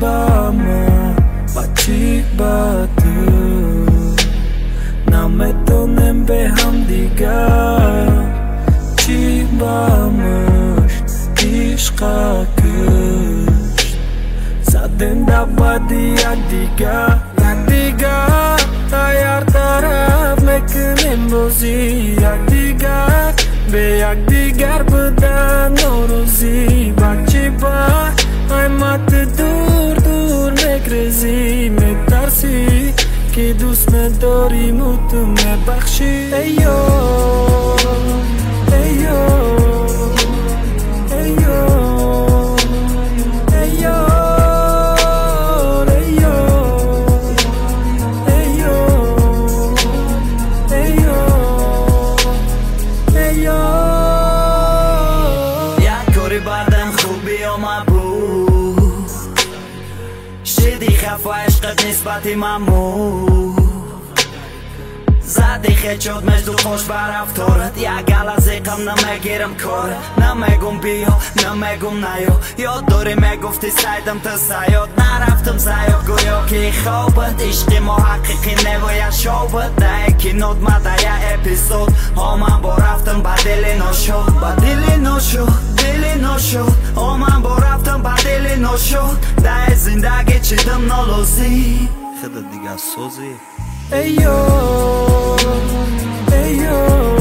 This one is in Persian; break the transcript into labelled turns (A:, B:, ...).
A: با من و چی با تو نمیدونم به هم دیگر چی با مشت عشقا کشت زدن دبادی یک دیگر تا هر طرف میکنیم روزی یک دیگر به یک دیگر بودن نوروزی بچی با قیمت دور دور میگریزی میترسی که دوست نداریم و تو میبخشی ایو ایو ایو ایو خفا عشقت نسبتی ممنون زدی خیلی شد مجدو خوش بر رفتارت یک لحظه غم نمیگیرم کارت نمیگم بیا نمیگم نیا یاد داری میگفتی سیدم تا سیاد نرفتم زیاد گویا که خوابت عشق ما حقیقی نباید شابت ده یکی نود مده یه اپیزود من با رفتم با دل نشد با دل نشد دل نشد من با رفتم با دل نشد ده زندگی چیدم نالوزی خدا دیگه سوزی ایو ایو